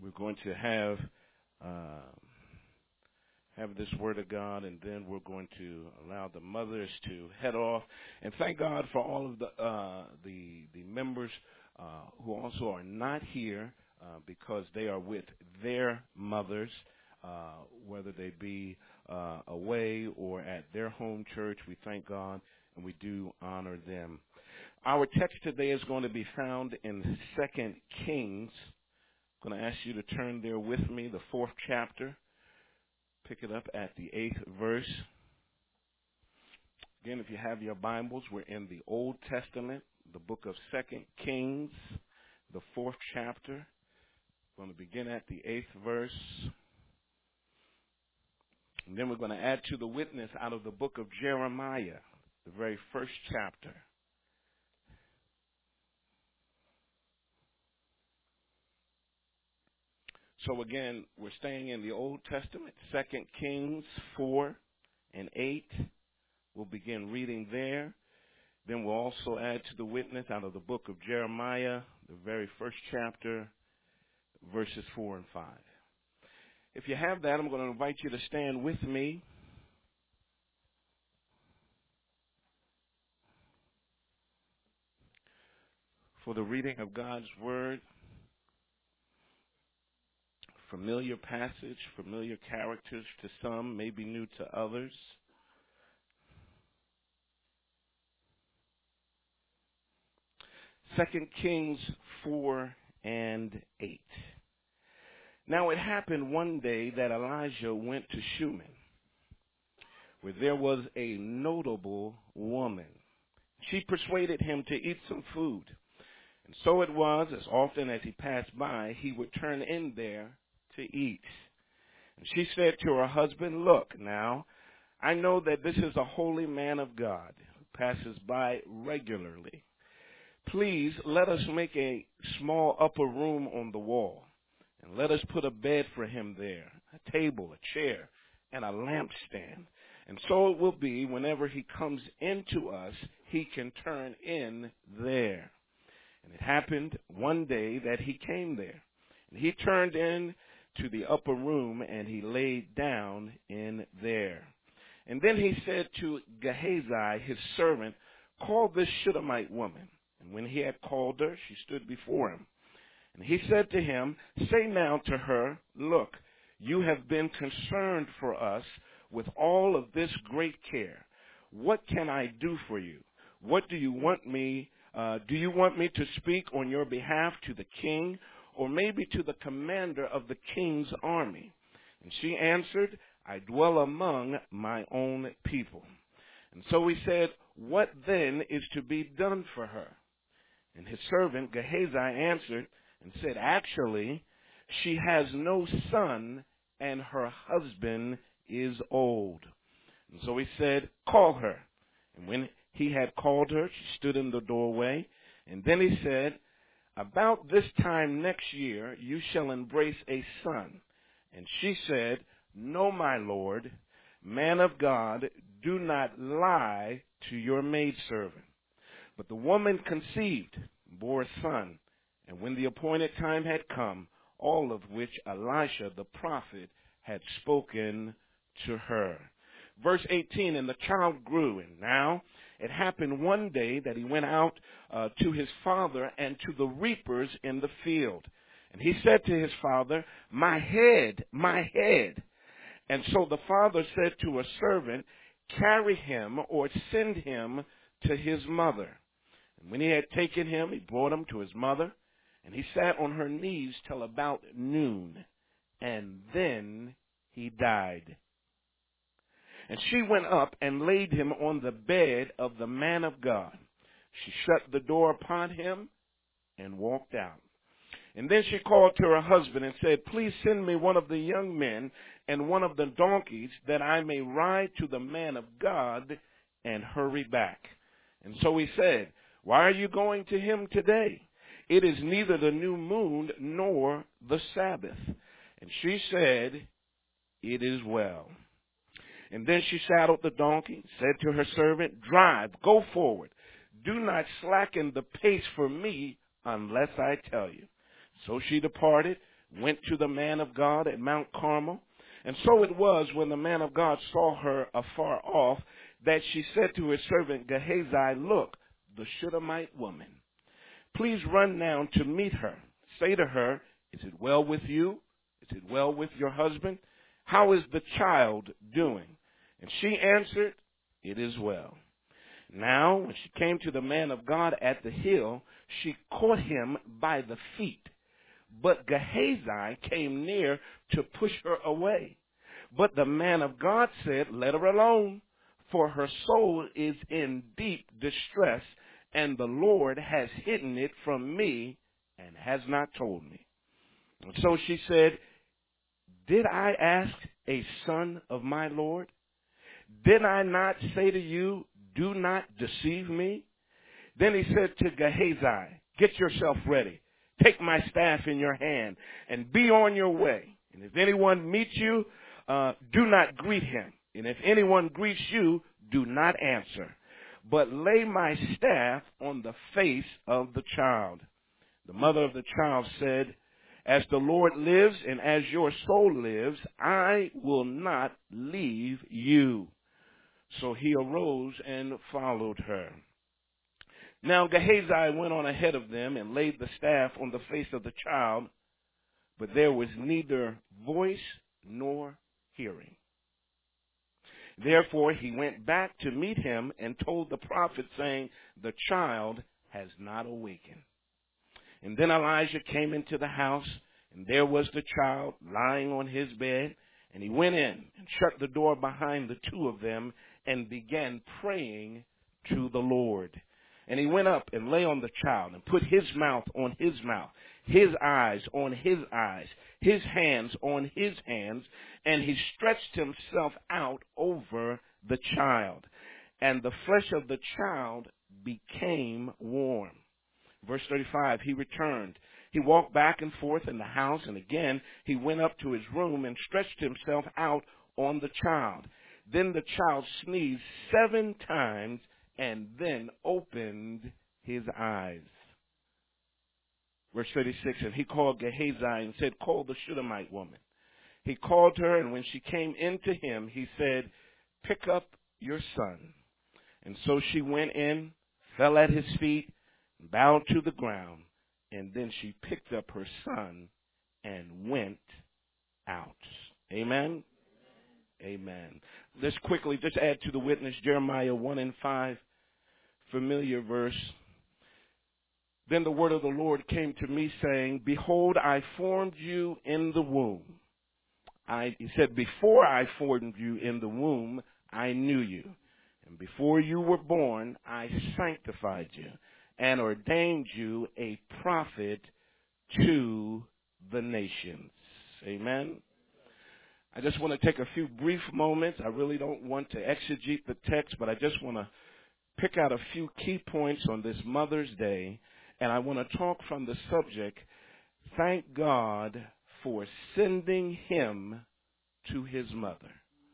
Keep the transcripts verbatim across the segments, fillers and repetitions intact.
We're going to have uh, have this word of God, and then we're going to allow the mothers to head off. And thank God for all of the uh, the the members uh, who also are not here uh, because they are with their mothers, uh, whether they be uh, away or at their home church. We thank God, and we do honor them. Our text today is going to be found in Second Kings. I'm going to ask you to turn there with me, the fourth chapter. Pick it up at the eighth verse. Again, if you have your Bibles, we're in the Old Testament, the book of Second Kings, the fourth chapter. We're going to begin at the eighth verse. And then we're going to add to the witness out of the book of Jeremiah, the very first chapter. So again, we're staying in the Old Testament, Second Kings four and eight. We'll begin reading there. Then we'll also add to the witness out of the book of Jeremiah, the very first chapter, verses four and five. If you have that, I'm going to invite you to stand with me. For the reading of God's Word. Familiar passage, familiar characters to some, maybe new to others. Second Kings four and eight. Now it happened one day that Elijah went to Shunem, where there was a notable woman. She persuaded him to eat some food. And so it was, as often as he passed by, he would turn in there to eat. And she said to her husband, "Look now, I know that this is a holy man of God who passes by regularly. Please let us make a small upper room on the wall, and let us put a bed for him there, a table, a chair, and a lampstand. And so it will be whenever he comes into us, he can turn in there." And it happened one day that he came there, and he turned in to the upper room, and he laid down in there. And then he said to Gehazi, his servant, "Call this Shunammite woman." And when he had called her, she stood before him. And he said to him, "Say now to her, look, you have been concerned for us with all of this great care. What can I do for you? What do you want me, uh, do you want me to speak on your behalf to the king, or maybe to the commander of the king's army?" And she answered, "I dwell among my own people." And so he said, "What then is to be done for her?" And his servant Gehazi answered and said, "Actually, she has no son, and her husband is old." And so he said, "Call her." And when he had called her, she stood in the doorway. And then he said, "About this time next year, you shall embrace a son." And she said, "No, my lord, man of God, do not lie to your maidservant." But the woman conceived, and bore a son. And when the appointed time had come, all of which Elisha the prophet had spoken to her. Verse eighteen, and the child grew, and now it happened one day that he went out uh, to his father and to the reapers in the field. And he said to his father, "My head, my head." And so the father said to a servant, "Carry him or send him to his mother." And when he had taken him, he brought him to his mother, and he sat on her knees till about noon, and then he died. And she went up and laid him on the bed of the man of God. She shut the door upon him and walked out. And then she called to her husband and said, "Please send me one of the young men and one of the donkeys, that I may ride to the man of God and hurry back." And so he said, "Why are you going to him today? It is neither the new moon nor the Sabbath." And she said, "It is well." And then she saddled the donkey, said to her servant, "Drive, go forward. Do not slacken the pace for me unless I tell you." So she departed, went to the man of God at Mount Carmel. And so it was when the man of God saw her afar off that she said to his servant Gehazi, look, the Shunammite woman. Please run now to meet her. Say to her, is it well with you? Is it well with your husband? How is the child doing? And she answered, it is well. Now, when she came to the man of God at the hill, she caught him by the feet. But Gehazi came near to push her away. But the man of God said, let her alone, for her soul is in deep distress, and the Lord has hidden it from me and has not told me. And so she said, did I ask a son of my Lord? Did I not say to you, do not deceive me? Then he said to Gehazi, get yourself ready. Take my staff in your hand and be on your way. And if anyone meets you, uh, do not greet him. And if anyone greets you, do not answer. But lay my staff on the face of the child. The mother of the child said, as the Lord lives and as your soul lives, I will not leave you. So he arose and followed her. Now Gehazi went on ahead of them and laid the staff on the face of the child, but there was neither voice nor hearing. Therefore he went back to meet him and told the prophet, saying, the child has not awakened. And then Elijah came into the house, and there was the child lying on his bed. And he went in and shut the door behind the two of them and began praying to the Lord. And he went up and lay on the child and put his mouth on his mouth, his eyes on his eyes, his hands on his hands, and he stretched himself out over the child. And the flesh of the child became warm. Verse thirty-five, he returned. He walked back and forth in the house, and again he went up to his room and stretched himself out on the child. Then the child sneezed seven times and then opened his eyes. Verse thirty-six, and he called Gehazi and said, call the Shunammite woman. He called her, and when she came into him, he said, pick up your son. And so she went in, fell at his feet, bowed to the ground, and then she picked up her son and went out. Amen? Amen. Let's quickly just add to the witness Jeremiah one and five, familiar verse. Then the word of the Lord came to me, saying, behold, I formed you in the womb. I, he said, before I formed you in the womb, I knew you. And before you were born, I sanctified you and ordained you a prophet to the nations. Amen. I just want to take a few brief moments. I really don't want to exegete the text, but I just want to pick out a few key points on this Mother's Day, and I want to talk from the subject, thank God for sending him to his mother.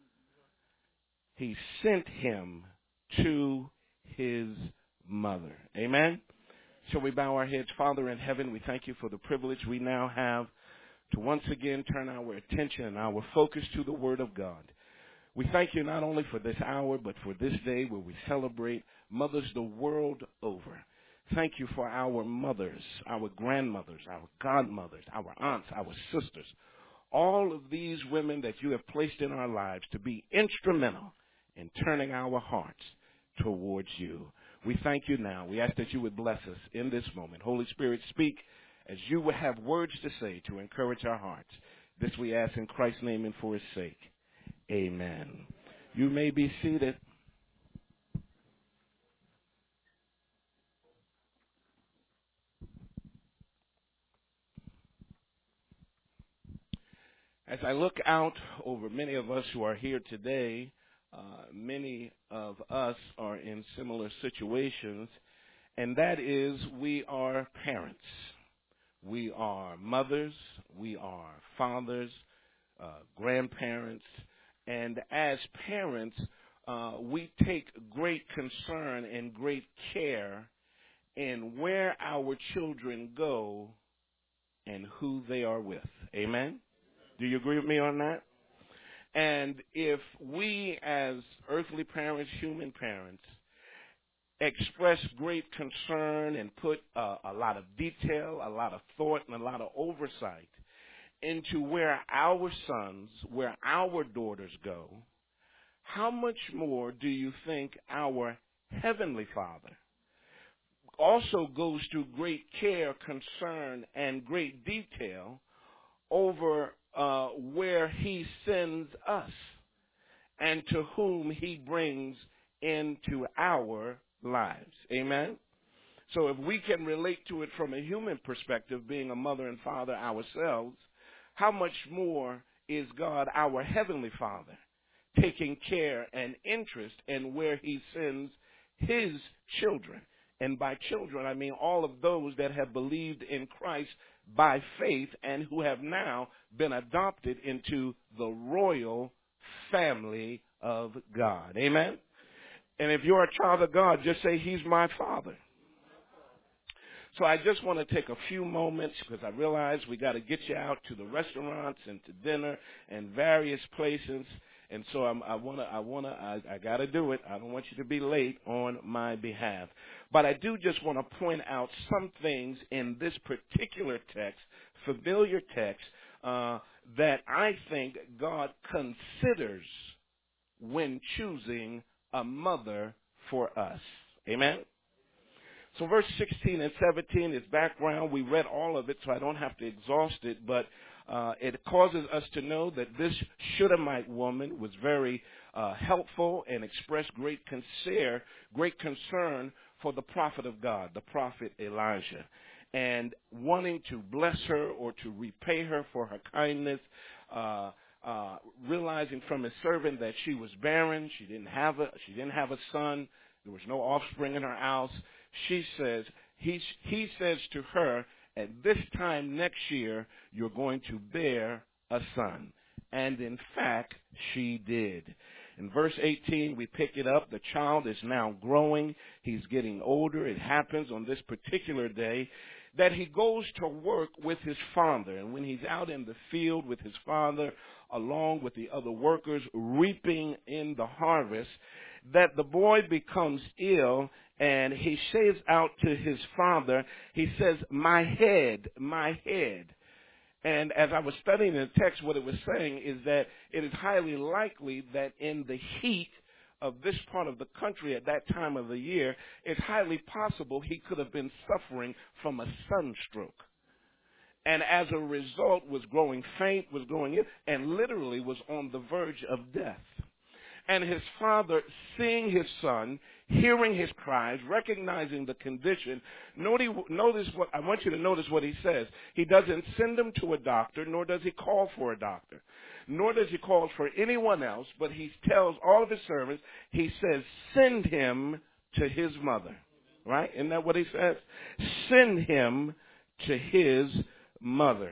He sent him to his mother. Amen? Shall we bow our heads? Father in heaven, we thank you for the privilege we now have to once again turn our attention and our focus to the Word of God. We thank you not only for this hour, but for this day where we celebrate mothers the world over. Thank you for our mothers, our grandmothers, our godmothers, our aunts, our sisters, all of these women that you have placed in our lives to be instrumental in turning our hearts towards you. We thank you now. We ask that you would bless us in this moment. Holy Spirit, speak as you would have words to say to encourage our hearts. This we ask in Christ's name and for his sake. Amen. You may be seated. As I look out over many of us who are here today, uh, many of us are in similar situations, and that is we are parents. We are mothers, we are fathers, uh, grandparents, and as parents, uh, we take great concern and great care in where our children go and who they are with. Amen? Do you agree with me on that? And if we as earthly parents, human parents, express great concern and put uh, a lot of detail, a lot of thought, and a lot of oversight into where our sons, where our daughters go, how much more do you think our Heavenly Father also goes to great care, concern, and great detail over uh, where he sends us and to whom he brings into our lives? Amen? So if we can relate to it from a human perspective, being a mother and father ourselves, how much more is God, our Heavenly Father, taking care and interest in where he sends his children? And by children, I mean all of those that have believed in Christ by faith and who have now been adopted into the royal family of God. Amen? And if you're a child of God, just say, he's my father. So I just want to take a few moments because I realize we got to get you out to the restaurants and to dinner and various places. And so I'm, I want to, I want to, I, I got to do it. I don't want you to be late on my behalf. But I do just want to point out some things in this particular text, familiar text, uh, that I think God considers when choosing a mother for us. Amen? So verse sixteen and seventeen is background. We read all of it, so I don't have to exhaust it, but uh, it causes us to know that this Shunammite woman was very uh, helpful and expressed great concern, great concern for the prophet of God, the prophet Elijah, and wanting to bless her or to repay her for her kindness, uh, uh, realizing from his servant that she was barren, she didn't have a, she didn't have a son, there was no offspring in her house. She says, he, he says to her, at this time next year, you're going to bear a son. And in fact, she did. In verse eighteen, we pick it up. The child is now growing. He's getting older. It happens on this particular day that he goes to work with his father. And when he's out in the field with his father, along with the other workers reaping in the harvest, that the boy becomes ill, and he says out to his father, he says, my head, my head. And as I was studying the text, what it was saying is that it is highly likely that in the heat of this part of the country at that time of the year, it's highly possible he could have been suffering from a sunstroke. And as a result was growing faint, was growing ill, and literally was on the verge of death. And his father, seeing his son, hearing his cries, recognizing the condition, notice what, I want you to notice what he says. He doesn't send him to a doctor, nor does he call for a doctor, nor does he call for anyone else, but he tells all of his servants, he says, send him to his mother. Right? Isn't that what he says? Send him to his mother.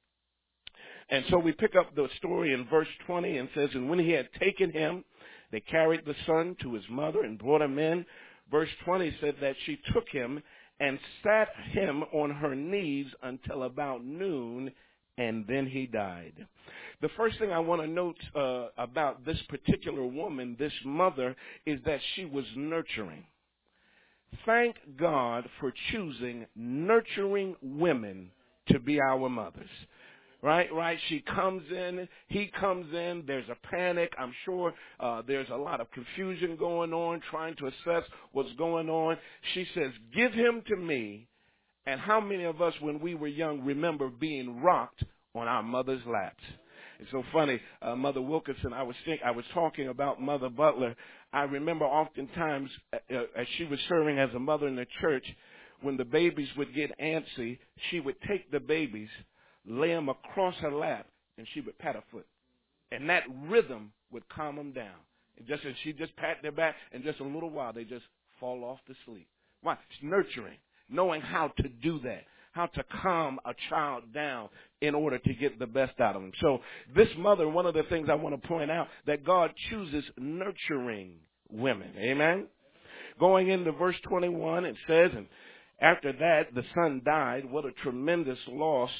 And so we pick up the story in verse twenty and says, and when he had taken him, they carried the son to his mother and brought him in. Verse twenty said that she took him and sat him on her knees until about noon, and then he died. The first thing I want to note uh, about this particular woman, this mother, is that she was nurturing. Thank God for choosing nurturing women to be our mothers. Right, right. She comes in, he comes in, there's a panic. I'm sure uh, there's a lot of confusion going on, trying to assess what's going on. She says, give him to me. And how many of us, when we were young, remember being rocked on our mother's laps? It's so funny, uh, Mother Wilkinson, I was think, I was talking about Mother Butler. I remember oftentimes uh, as she was serving as a mother in the church, when the babies would get antsy, she would take the babies, lay them across her lap, and she would pat her foot. And that rhythm would calm them down. And just as she just pat their back, and just a little while, they just fall off to sleep. Why? It's nurturing, knowing how to do that, how to calm a child down in order to get the best out of them. So this mother, one of the things I want to point out, that God chooses nurturing women. Amen? Going into verse twenty-one, it says, and after that, the son died. What a tremendous loss.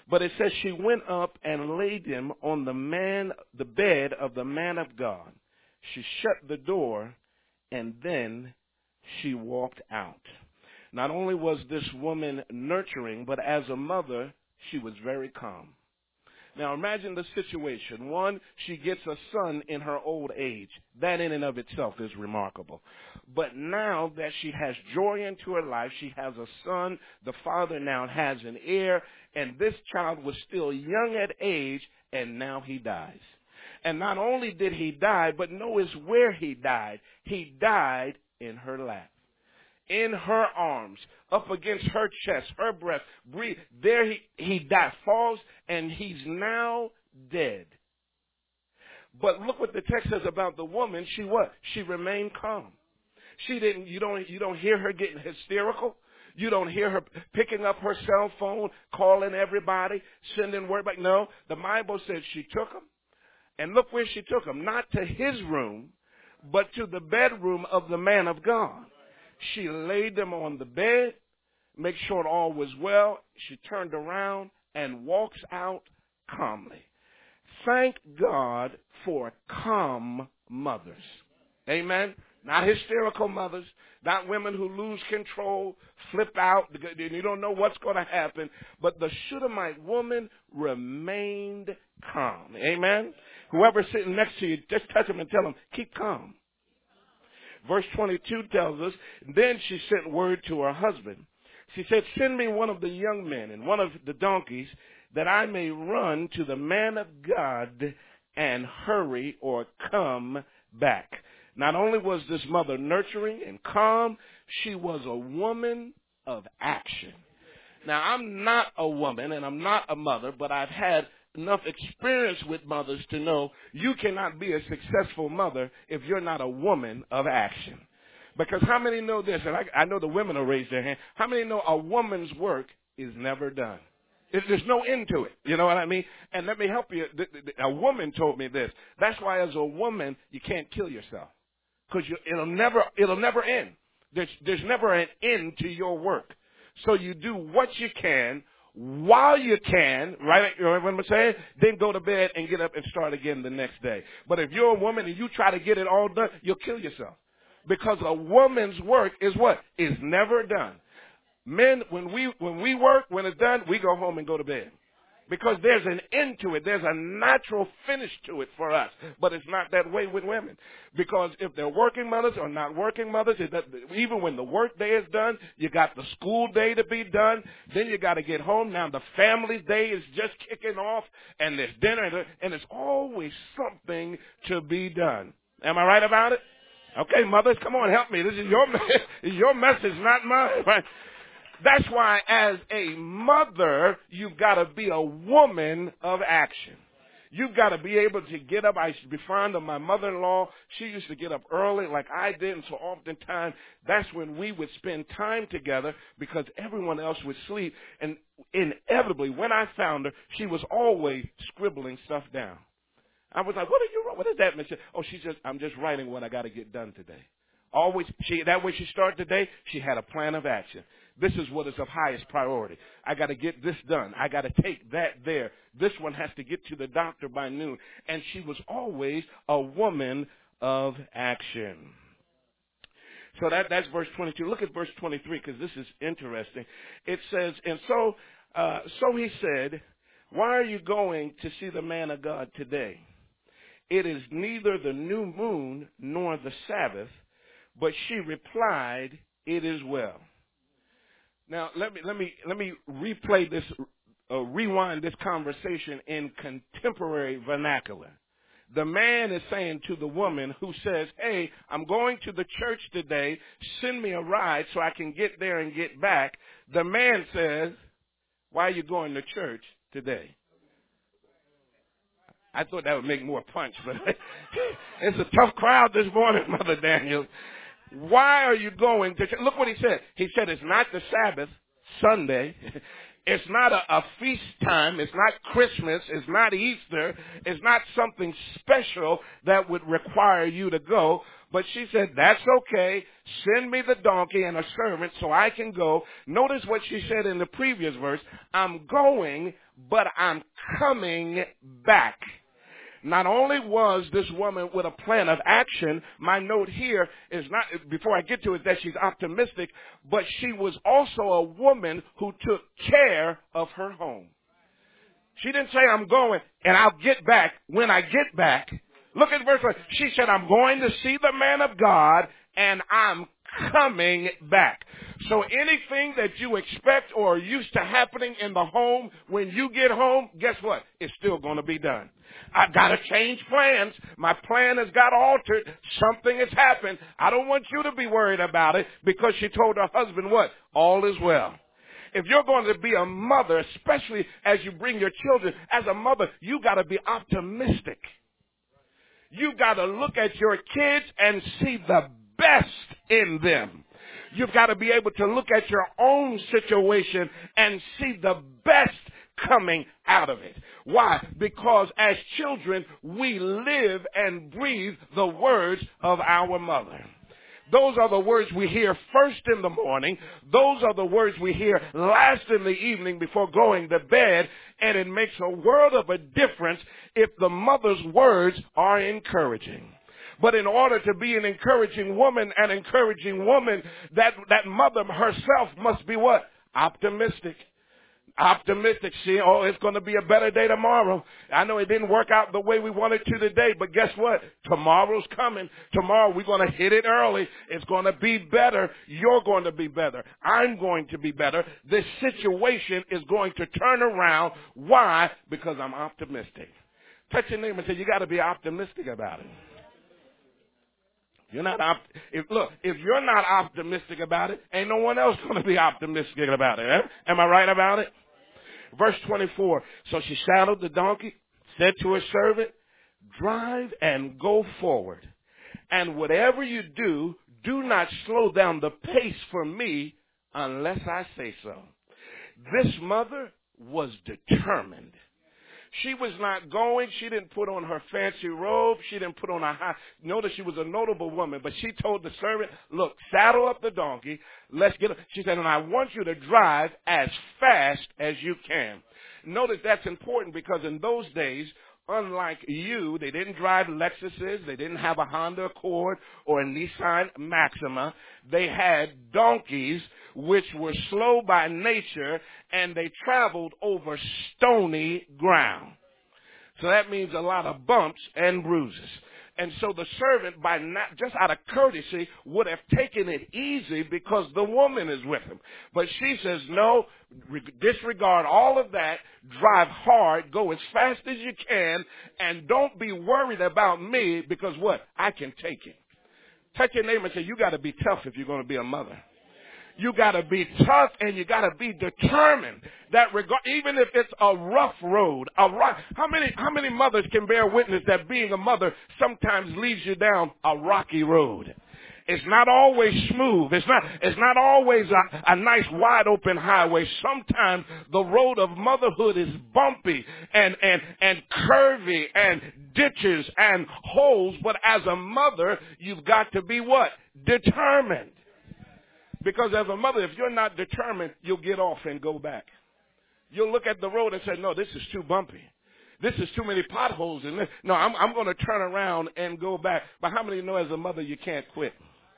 But it says she went up and laid him on the man, the bed of the man of God. She shut the door, and then she walked out. Not only was this woman nurturing, but as a mother, she was very calm. Now imagine the situation. One, she gets a son in her old age. That in and of itself is remarkable. But now that she has joy into her life, she has a son, the father now has an heir, and this child was still young at age, and now he dies. And not only did he die, but notice where he died. He died in her lap, in her arms, up against her chest, her breast. Breathe. There he, he died, falls, and he's now dead. But look what the text says about the woman. She what? She remained calm. She didn't, you don't, you don't hear her getting hysterical. You don't hear her picking up her cell phone, calling everybody, sending word back. No, the Bible says she took him. And look where she took him. Not to his room, but to the bedroom of the man of God. She laid them on the bed, make sure all was well. She turned around and walks out calmly. Thank God for calm mothers. Amen. Not hysterical mothers, not women who lose control, flip out, and you don't know what's going to happen. But the Shunammite woman remained calm. Amen. Whoever's sitting next to you, just touch them and tell them, keep calm. Verse twenty-two tells us, then she sent word to her husband. She said, send me one of the young men and one of the donkeys that I may run to the man of God and hurry or come back. Not only was this mother nurturing and calm, she was a woman of action. Now, I'm not a woman and I'm not a mother, but I've had enough experience with mothers to know you cannot be a successful mother if you're not a woman of action. Because how many know this? And I, I know the women will raise their hand. How many know a woman's work is never done? There's no end to it. You know what I mean? And let me help you. A woman told me this. That's why as a woman, you can't kill yourself. Because you, it'll never, it'll never end. There's, there's never an end to your work. So you do what you can while you can, right? You know what I'm saying? Then go to bed and get up and start again the next day. But if you're a woman and you try to get it all done, you'll kill yourself. Because a woman's work is what? Is never done. Men, when we, when we work, when it's done, we go home and go to bed. Because there's an end to it. There's a natural finish to it for us. But it's not that way with women. Because if they're working mothers or not working mothers, it does, even when the work day is done, you got the school day to be done. Then you got to get home. Now the family day is just kicking off. And there's dinner. And there's always something to be done. Am I right about it? Okay, mothers, come on, help me. This is your, this is your message, not mine. Right? That's why as a mother, you've got to be a woman of action. You've got to be able to get up. I used to be fond of my mother-in-law. She used to get up early like I did, and so oftentimes that's when we would spend time together because everyone else would sleep. And inevitably, when I found her, she was always scribbling stuff down. I was like, what are you, what is that, Mister Oh, she's just, I'm just writing what I got to get done today. Always, she, that way she started the day, she had a plan of action. This is what is of highest priority. I got to get this done. I got to take that there. This one has to get to the doctor by noon. And she was always a woman of action. So that, that's verse twenty-two. Look at verse twenty-three because this is interesting. It says, and so, uh, so he said, why are you going to see the man of God today? It is neither the new moon nor the Sabbath. But she replied, it is well. Now, let me, let me, let me replay this, uh, rewind this conversation in contemporary vernacular. The man is saying to the woman who says, hey, I'm going to the church today. Send me a ride so I can get there and get back. The man says, why are you going to church today? I thought that would make more punch, but it's a tough crowd this morning, Mother Daniel. Why are you going to church? Look what he said. He said it's not the Sabbath, Sunday. It's not a, a feast time. It's not Christmas. It's not Easter. It's not something special that would require you to go. But she said, that's okay. Send me the donkey and a servant so I can go. Notice what she said in the previous verse. I'm going, but I'm coming back. Not only was this woman with a plan of action, my note here is not, before I get to it, that she's optimistic, but she was also a woman who took care of her home. She didn't say, I'm going and I'll get back when I get back. Look at verse one. She said, I'm going to see the man of God and I'm coming back. So anything that you expect or are used to happening in the home, when you get home, guess what? It's still going to be done. I've got to change plans. My plan has got altered. Something has happened. I don't want you to be worried about it, because she told her husband what? All is well. If you're going to be a mother, especially as you bring your children, as a mother, you got to be optimistic. You got to look at your kids and see the best in them. You've got to be able to look at your own situation and see the best coming out of it. Why? Because as children, we live and breathe the words of our mother. Those are the words we hear first in the morning. Those are the words we hear last in the evening before going to bed. And it makes a world of a difference if the mother's words are encouraging. But in order to be an encouraging woman, an encouraging woman, that, that mother herself must be what? Optimistic. Optimistic. See, oh, it's going to be a better day tomorrow. I know it didn't work out the way we wanted to today, but guess what? Tomorrow's coming. Tomorrow we're going to hit it early. It's going to be better. You're going to be better. I'm going to be better. This situation is going to turn around. Why? Because I'm optimistic. Touch your neighbor and say, you got to be optimistic about it. You're not op- if, look, if you're not optimistic about it, ain't no one else going to be optimistic about it. Eh? Am I right about it? Verse twenty-four. So she saddled the donkey, said to her servant, drive and go forward. And whatever you do, do not slow down the pace for me unless I say so. This mother was determined. She was not going. She didn't put on her fancy robe. She didn't put on a high. Notice she was a notable woman, but she told the servant, look, saddle up the donkey. Let's get up. She said, and I want you to drive as fast as you can. Notice that's important, because in those days, unlike you, they didn't drive Lexuses. They didn't have a Honda Accord or a Nissan Maxima. They had donkeys, which were slow by nature, and they traveled over stony ground. So that means a lot of bumps and bruises. And so the servant, by not, just out of courtesy, would have taken it easy because the woman is with him. But she says, no, disregard all of that, drive hard, go as fast as you can, and don't be worried about me, because what? I can take it. Touch your neighbor and say, you got to be tough if you're going to be a mother. You got to be tough, and you got to be determined that regard, even if it's a rough road, a rock, how many, how many mothers can bear witness that being a mother sometimes leads you down a rocky road? It's not always smooth. It's not, it's not always a, a nice wide open highway. Sometimes the road of motherhood is bumpy and, and, and curvy and ditches and holes. But as a mother, you've got to be what? Determined. Because as a mother, if you're not determined, you'll get off and go back. You'll look at the road and say, no, this is too bumpy. This is too many potholes in this. No, I'm, I'm going to turn around and go back. But how many know as a mother you can't quit?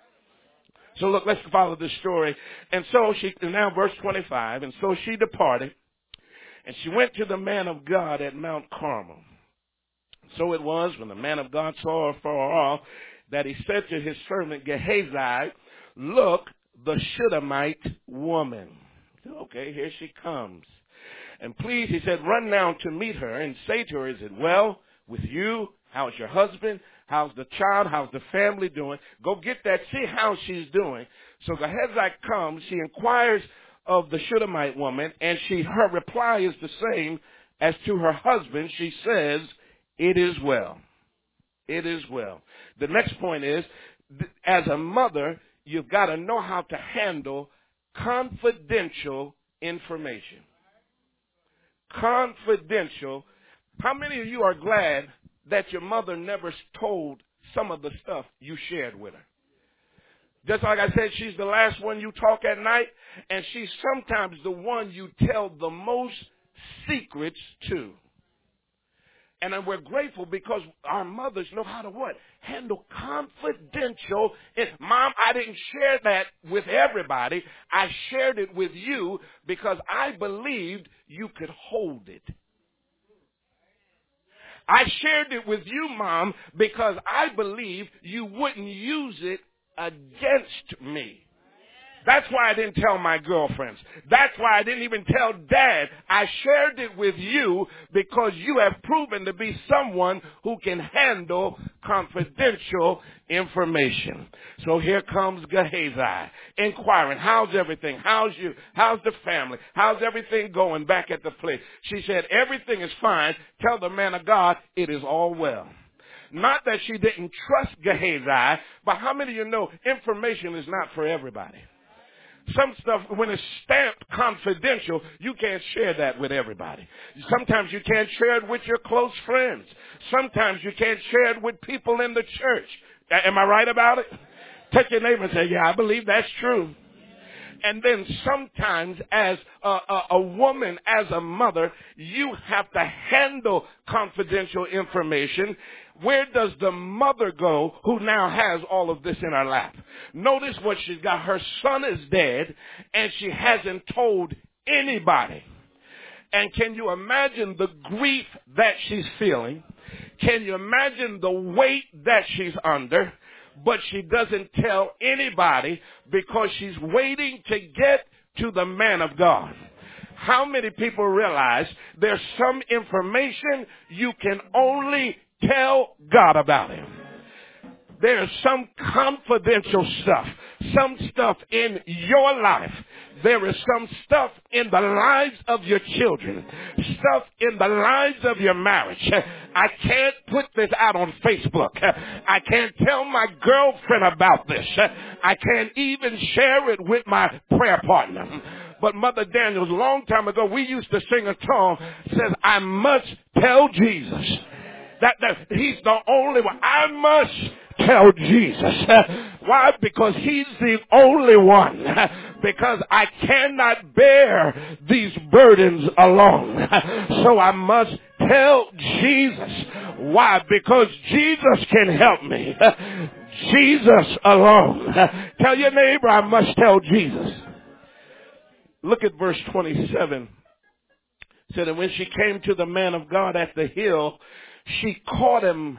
So look, let's follow this story. And so she, and now verse twenty-five, and so she departed, and she went to the man of God at Mount Carmel. So it was, when the man of God saw her far off, that he said to his servant Gehazi, look, the Shunammite woman. Okay, here she comes. And please, he said, run now to meet her and say to her, is it well with you? How's your husband? How's the child? How's the family doing? Go get that. See how she's doing. So Gehazi comes. She inquires of the Shunammite woman, and she her reply is the same as to her husband. She says, it is well. It is well. The next point is, as a mother, you've got to know how to handle confidential information. Confidential. How many of you are glad that your mother never told some of the stuff you shared with her. Just like I said, she's the last one you talk at night, and she's sometimes the one you tell the most secrets to. And then we're grateful because our mothers know how to what? Handle confidential. And, Mom, I didn't share that with everybody. I shared it with you because I believed you could hold it. I shared it with you, Mom, because I believed you wouldn't use it against me. That's why I didn't tell my girlfriends. That's why I didn't even tell Dad. I shared it with you because you have proven to be someone who can handle confidential information. So here comes Gehazi, inquiring, how's everything? How's you? How's the family? How's everything going back at the place? She said, everything is fine. Tell the man of God it is all well. Not that she didn't trust Gehazi, but how many of you know information is not for everybody? Some stuff, when it's stamped confidential, you can't share that with everybody. Sometimes you can't share it with your close friends. Sometimes you can't share it with people in the church. Am I right about it? Touch your neighbor and say, yeah, I believe that's true. And then sometimes as a, a, a woman, as a mother, you have to handle confidential information. Where does the mother go who now has all of this in her lap? Notice what she's got. Her son is dead, and she hasn't told anybody. And can you imagine the grief that she's feeling? Can you imagine the weight that she's under? But she doesn't tell anybody because she's waiting to get to the man of God. How many people realize there's some information you can only tell God about him? There's some confidential stuff, some stuff in your life. There is some stuff in the lives of your children, stuff in the lives of your marriage. I can't put this out on Facebook. I can't tell my girlfriend about this. I can't even share it with my prayer partner. But Mother Daniels, a long time ago, we used to sing a song that says, I must tell Jesus. That, that he's the only one. I must tell Jesus. Why? Because he's the only one. Because I cannot bear these burdens alone. So I must tell Jesus. Why? Because Jesus can help me. Jesus alone. Tell your neighbor, I must tell Jesus. Look at verse twenty-seven. It said, and when she came to the man of God at the hill, she caught him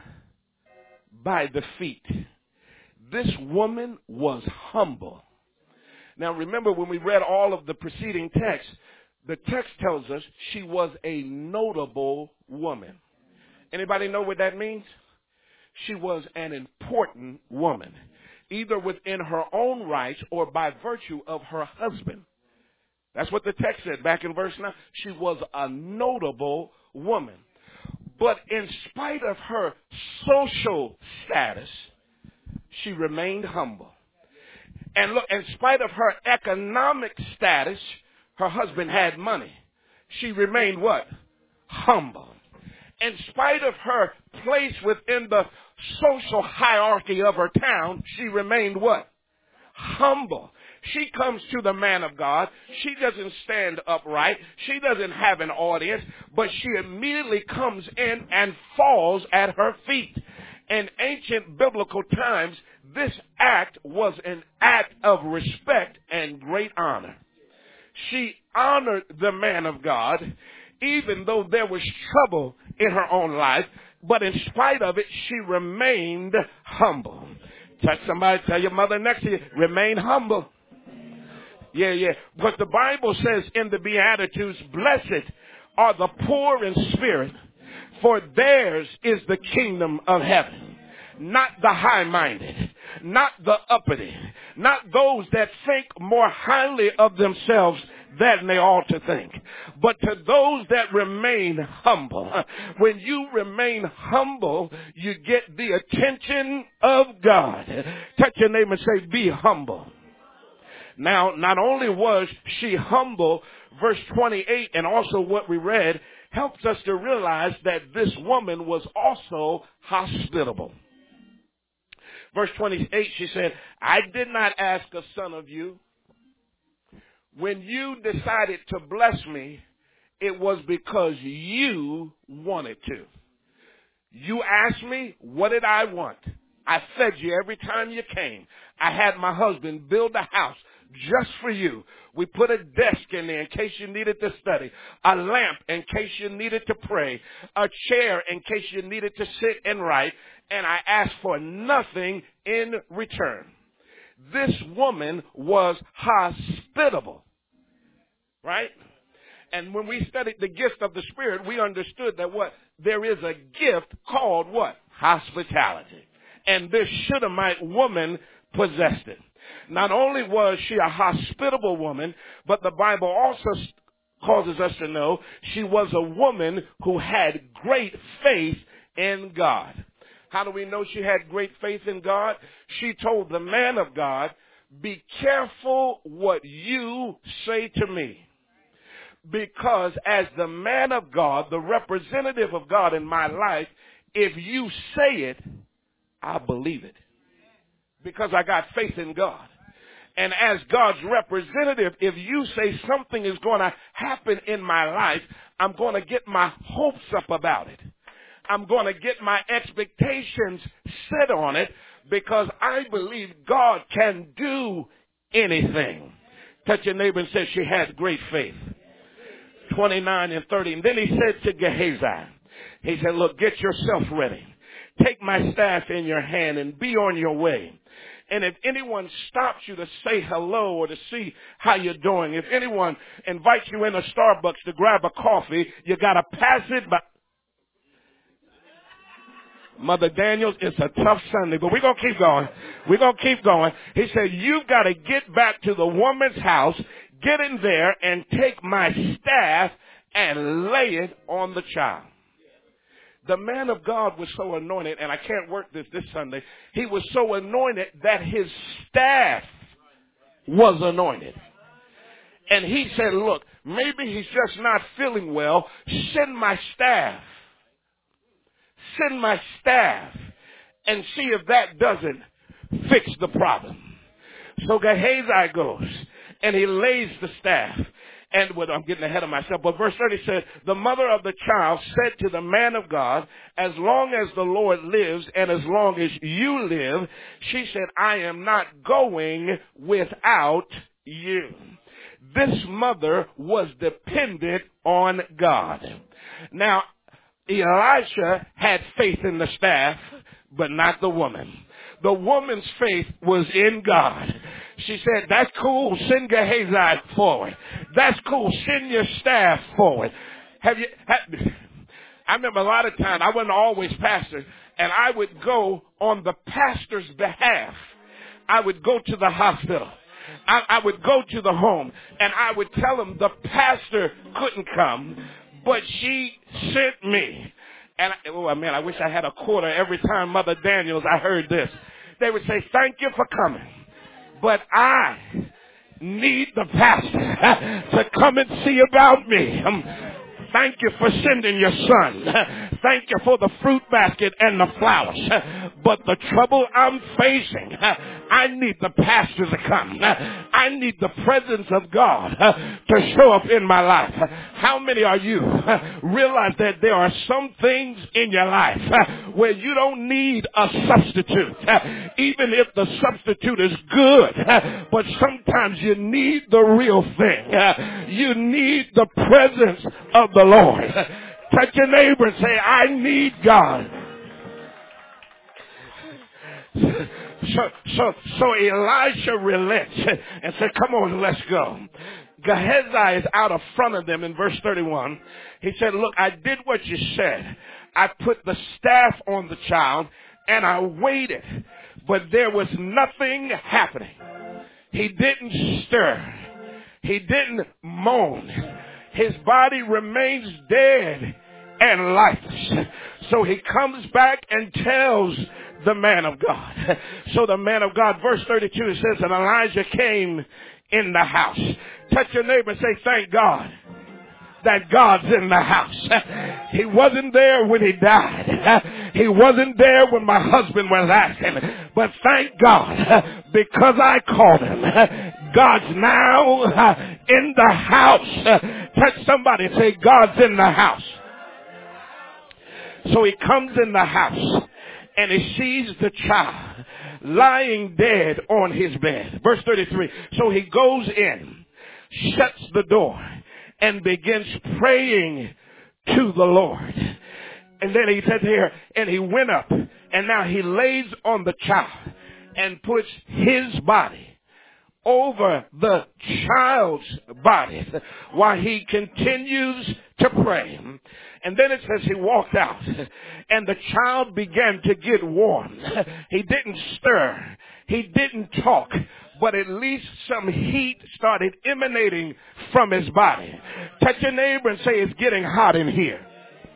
by the feet. This woman was humble. Now remember, when we read all of the preceding texts, the text tells us she was a notable woman. Anybody know what that means? She was an important woman, either within her own rights or by virtue of her husband. That's what the text said back in verse nine. She was a notable woman. But in spite of her social status, she remained humble. And look, in spite of her economic status, her husband had money. She remained what? Humble. In spite of her place within the social hierarchy of her town, she remained what? Humble. She comes to the man of God. She doesn't stand upright. She doesn't have an audience, but she immediately comes in and falls at her feet. In ancient biblical times, this act was an act of respect and great honor. She honored the man of God, even though there was trouble in her own life, but in spite of it, she remained humble. Touch somebody, tell your mother next to you, remain humble. Yeah, yeah. But the Bible says in the Beatitudes, blessed are the poor in spirit, for theirs is the kingdom of heaven. Not the high-minded, not the uppity, not those that think more highly of themselves than they ought to think, but to those that remain humble. When you remain humble, you get the attention of God. Touch your neighbor and say, be humble. Now, not only was she humble, verse twenty-eight, and also what we read, helps us to realize that this woman was also hospitable. Verse twenty-eight, she said, I did not ask a son of you. When you decided to bless me, it was because you wanted to. You asked me, what did I want? I fed you every time you came. I had my husband build a house just for you. We put a desk in there in case you needed to study, a lamp in case you needed to pray, a chair in case you needed to sit and write, and I asked for nothing in return. This woman was hospitable, right? And when we studied the gift of the Spirit, we understood that what? There is a gift called what? Hospitality. And this Shunammite woman possessed it. Not only was she a hospitable woman, but the Bible also causes us to know she was a woman who had great faith in God. How do we know she had great faith in God? She told the man of God, be careful what you say to me. Because as the man of God, the representative of God in my life, if you say it, I believe it. Because I got faith in God. And as God's representative, if you say something is going to happen in my life, I'm going to get my hopes up about it. I'm going to get my expectations set on it because I believe God can do anything. Touch your neighbor and say she had great faith. twenty-nine and thirty. And then he said to Gehazi, he said, look, get yourself ready. Take my staff in your hand and be on your way. And if anyone stops you to say hello or to see how you're doing, if anyone invites you in a Starbucks to grab a coffee, you got to pass it by. Mother Daniels, it's a tough Sunday, but we're going to keep going. We're going to keep going. He said, you've got to get back to the woman's house, get in there and take my staff and lay it on the child. The man of God was so anointed, and I can't work this this Sunday. He was so anointed that his staff was anointed. And he said, look, maybe he's just not feeling well. Send my staff. Send my staff and see if that doesn't fix the problem. So Gehazi goes, and he lays the staff. And what, I'm getting ahead of myself, but verse thirty says, the mother of the child said to the man of God, as long as the Lord lives and as long as you live, she said, I am not going without you. This mother was dependent on God. Now, Elisha had faith in the staff, but not the woman. The woman's faith was in God. She said, that's cool, send Gehazi forward. That's cool, send your staff forward. Have you? Have, I remember a lot of times, I wasn't always pastor, and I would go on the pastor's behalf. I would go to the hospital. I, I would go to the home, and I would tell them the pastor couldn't come, but she sent me. And, I, oh, man, I wish I had a quarter every time Mother Daniels, I heard this. They would say, thank you for coming, but I need the pastor to come and see about me. Um, thank you for sending your son. Thank you for the fruit basket and the flowers. But the trouble I'm facing, I need the pastor to come. I need the presence of God to show up in my life. How many are you realize that there are some things in your life where you don't need a substitute, even if the substitute is good, but sometimes you need the real thing. You need the presence of the Lord. Touch your neighbor and say, I need God. So, so, so Elisha relents and said, come on, let's go. Gehazi is out of front of them in verse thirty-one. He said, look, I did what you said. I put the staff on the child and I waited, but there was nothing happening. He didn't stir. He didn't moan. His body remains dead and lifeless. So he comes back and tells the man of God. So the man of God, verse thirty-two, it says, and Elijah came in the house. Touch your neighbor and say, thank God that God's in the house. He wasn't there when he died. He wasn't there when my husband was asking. But thank God, because I called him, God's now in the house. Touch somebody and say, God's in the house. So he comes in the house and he sees the child lying dead on his bed. Verse thirty-three. So he goes in, shuts the door, and begins praying to the Lord. And then he said here, and he went up, and now he lays on the child and puts his body over the child's body while he continues to pray. And then it says he walked out and the child began to get warm. He didn't stir. He didn't talk. But at least some heat started emanating from his body. Touch your neighbor and say, it's getting hot in here.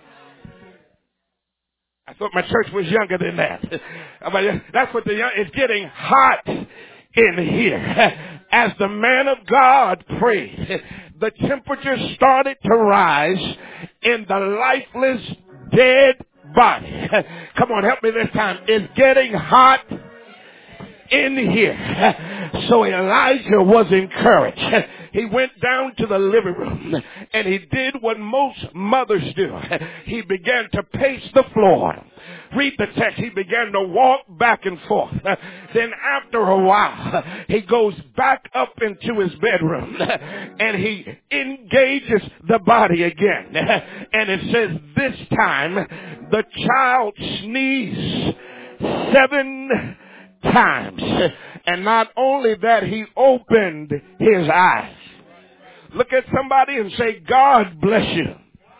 I thought my church was younger than that. That's what the young, it's getting hot in here. As the man of God prayed, the temperature started to rise in the lifeless, dead body. Come on, help me this time. It's getting hot in here. So Elijah was encouraged. He went down to the living room and he did what most mothers do. He began to pace the floor. Read the text. He began to walk back and forth. Then after a while, he goes back up into his bedroom and he engages the body again. And it says this time the child sneezed seven times. And not only that, he opened his eyes. Look at somebody and say, God bless you.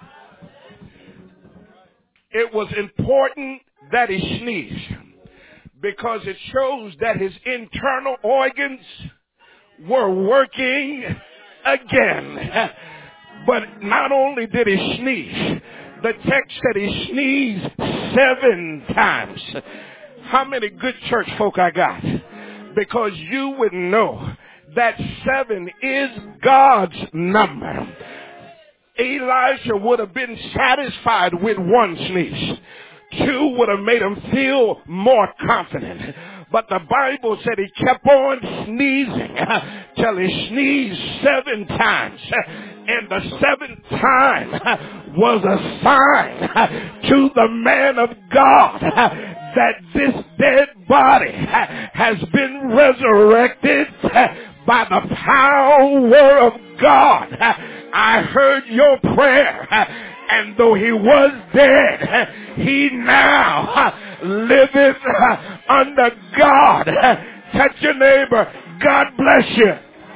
It was important that he sneezed because it shows that his internal organs were working again. But not only did he sneeze, the text said he sneezed seven times. How many good church folk I got? Because you would know that seven is God's number. Elijah would have been satisfied with one sneeze. Two would have made him feel more confident. But the Bible said he kept on sneezing till he sneezed seven times. And the seventh time was a sign to the man of God that this dead body has been resurrected by the power of God. I heard your prayer, and though he was dead, he now liveth under God. Touch your neighbor. God bless you.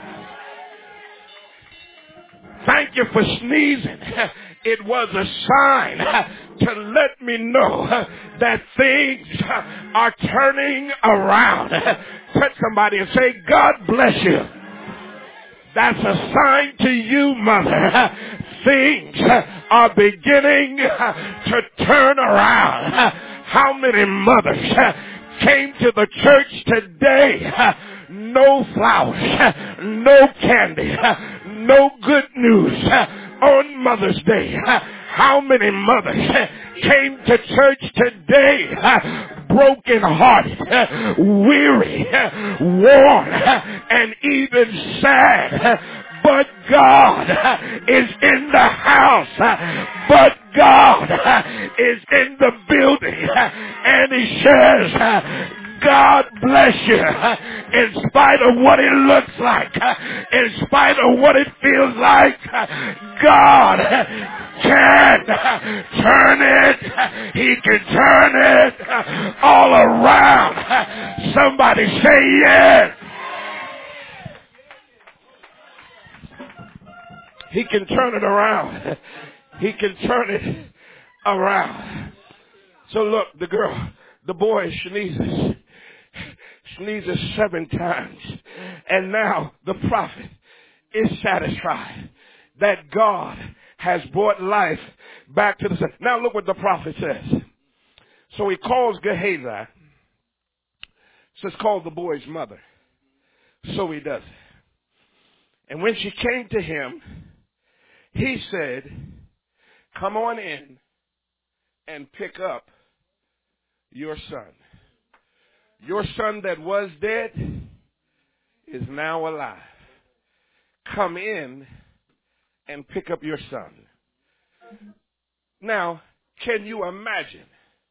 Thank you for sneezing. It was a sign to let me know that things are turning around. Touch somebody and say, God bless you. That's a sign to you, mother. Things are beginning to turn around. How many mothers came to the church today? No flowers, no candy, no good news on Mother's Day. How many mothers came to church today broken-hearted, weary, worn, and even sad? But God is in the house. But God is in the building. And he says, God bless you. In spite of what it looks like, in spite of what it feels like, God can turn it. He can turn it all around. Somebody say yes. He can turn it around. He can turn it around. So look, the girl, the boy sneezes. Sneezes seven times. And now the prophet is satisfied that God has brought life back to the sun. Now look what the prophet says. So he calls Gehazi. Says call the boy's mother. So he does it. And when she came to him, he said, come on in and pick up your son. Your son that was dead is now alive. Come in and pick up your son. Now, can you imagine?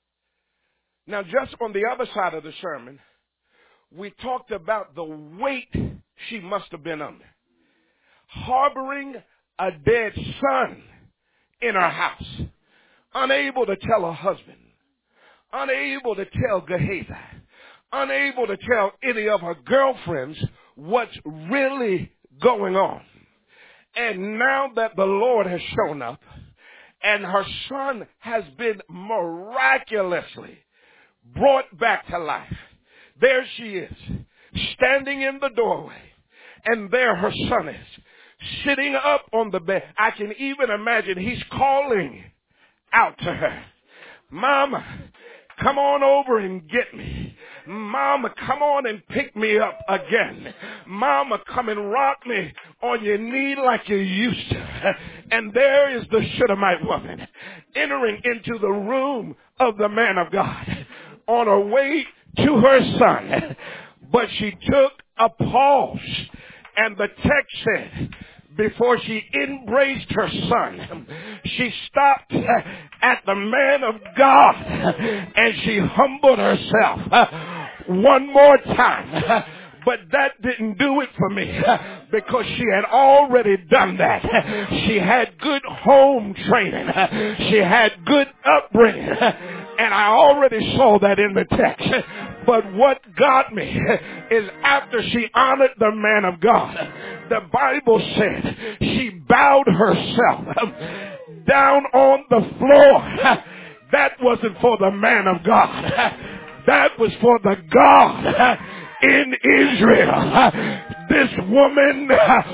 Now, just on the other side of the sermon, we talked about the weight she must have been under. Harboring a dead son in her house. Unable to tell her husband. Unable to tell Gehazi. Unable to tell any of her girlfriends what's really going on. And now that the Lord has shown up and her son has been miraculously brought back to life, there she is, standing in the doorway, and there her son is, sitting up on the bed. I can even imagine he's calling out to her, Mama, come on over and get me. Mama, come on and pick me up again. Mama, come and rock me on your knee like you used to. And there is the Shunammite woman entering into the room of the man of God on her way to her son. But she took a pause, and the text said, before she embraced her son, she stopped at the man of God and she humbled herself one more time. But that didn't do it for me because she had already done that. She had good home training. She had good upbringing. And I already saw that in the text. But what got me is after she honored the man of God, the Bible said she bowed herself down on the floor. That wasn't for the man of God. That was for the God in Israel. This woman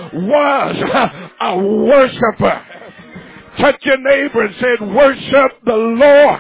was a worshiper. Touch your neighbor and say, worship the Lord.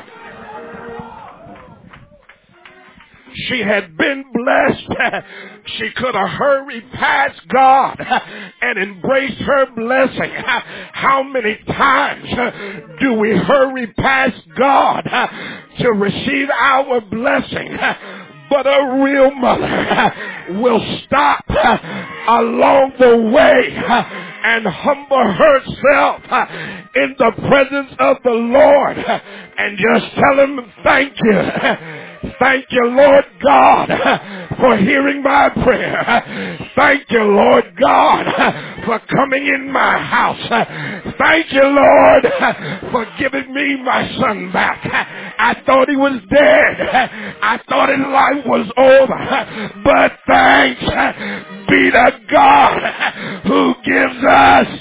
She had been blessed. She could have hurried past God and embraced her blessing. How many times do we hurry past God to receive our blessing? But a real mother will stop along the way and humble herself in the presence of the Lord and just tell him thank you. Thank you, Lord God, for hearing my prayer. Thank you, Lord God, for coming in my house. Thank you, Lord, for giving me my son back. I thought he was dead. I thought his life was over. But thanks be to God who gives us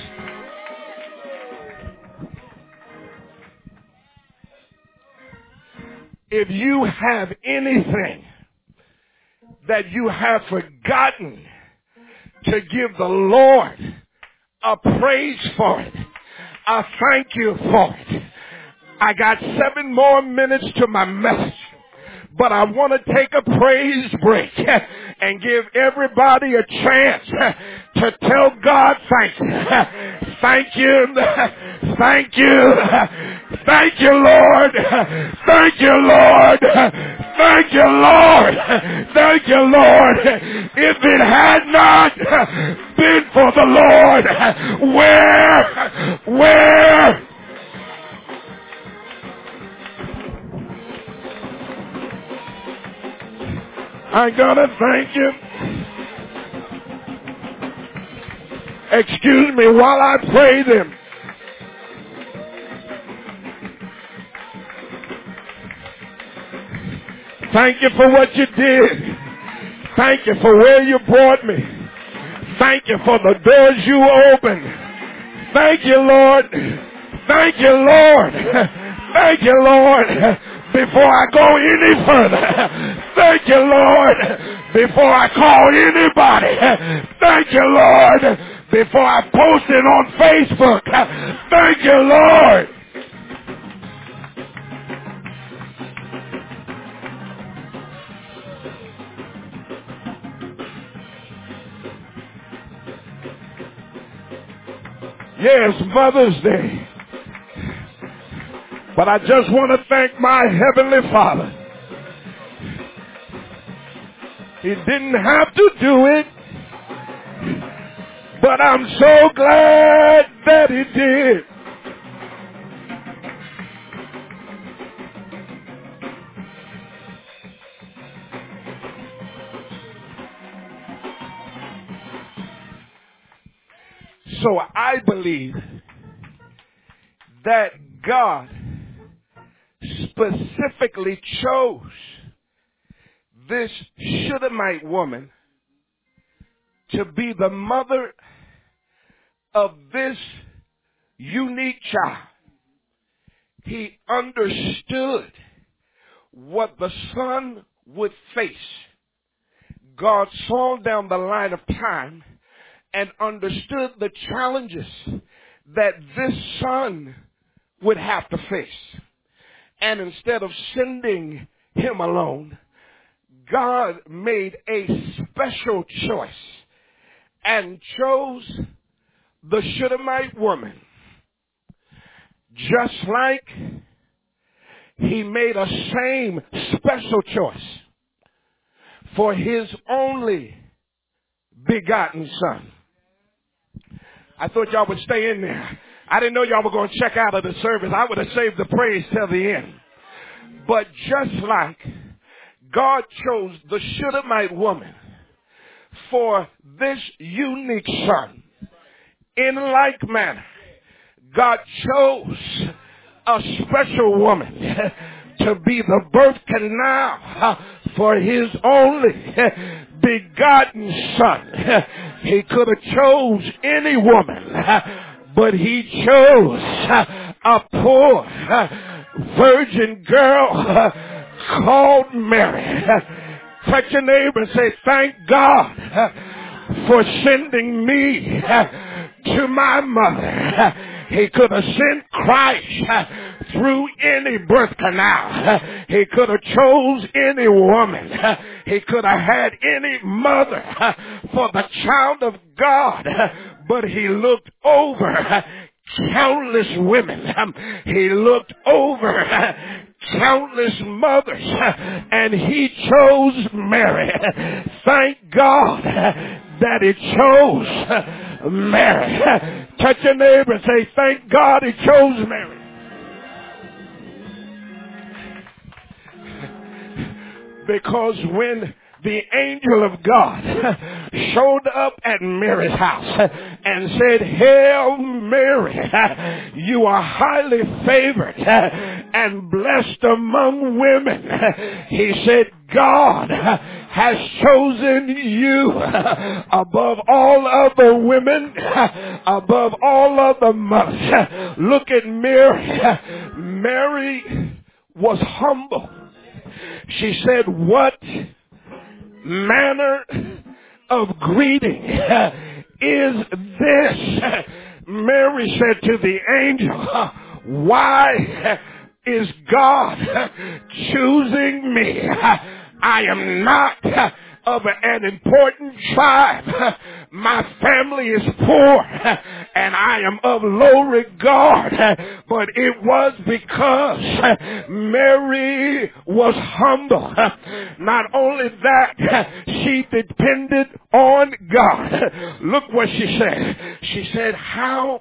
if you have anything that you have forgotten to give the Lord a praise for it, a thank you for it. I got seven more minutes to my message, but I want to take a praise break and give everybody a chance to tell God thank you. Thank you. Thank you. Thank you, Lord. Thank you, Lord. Thank you, Lord. Thank you, Lord. If it had not been for the Lord, where, where, I'm gonna thank you. Excuse me while I praise him. Thank you for what you did. Thank you for where you brought me. Thank you for the doors you opened. Thank you, Lord. Thank you, Lord. Thank you, Lord. Before I go any further, thank you, Lord. Before I call anybody, thank you, Lord. Before I post it on Facebook, thank you, Lord. Yes, Mother's Day. But I just want to thank my Heavenly Father He didn't have to do it, but I'm so glad that he did. So I believe that God specifically chose this Shunammite woman to be the mother of this unique child. He understood what the son would face. God saw down the line of time and understood the challenges that this son would have to face. And instead of sending him alone, God made a special choice and chose the Shunammite woman, just like he made a same special choice for his only begotten son. I thought y'all would stay in there. I didn't know y'all were going to check out of the service. I would have saved the praise till the end. But just like God chose the Shunammite woman for this unique son, in like manner, God chose a special woman to be the birth canal for his only begotten son. He could have chose any woman, but he chose a poor virgin girl called Mary. Touch your neighbor and say, thank God for sending me to my mother. He could have sent Christ through any birth canal. He could have chose any woman. He could have had any mother for the child of God. But he looked over countless women. He looked over countless mothers, and he chose Mary. Thank God that he chose Mary. Touch your neighbor and say, thank God he chose Mary. Because when the angel of God showed up at Mary's house and said, Hail Mary, you are highly favored and blessed among women. He said, God has chosen you above all other women, above all other mothers. Look at Mary. Mary was humble. She said, what manner of greeting is this? Mary said to the angel, why is God choosing me? I am not of an important tribe. My family is poor and I am of low regard. But it was because Mary was humble. Not only that, she depended on God. Look what she said. She said, how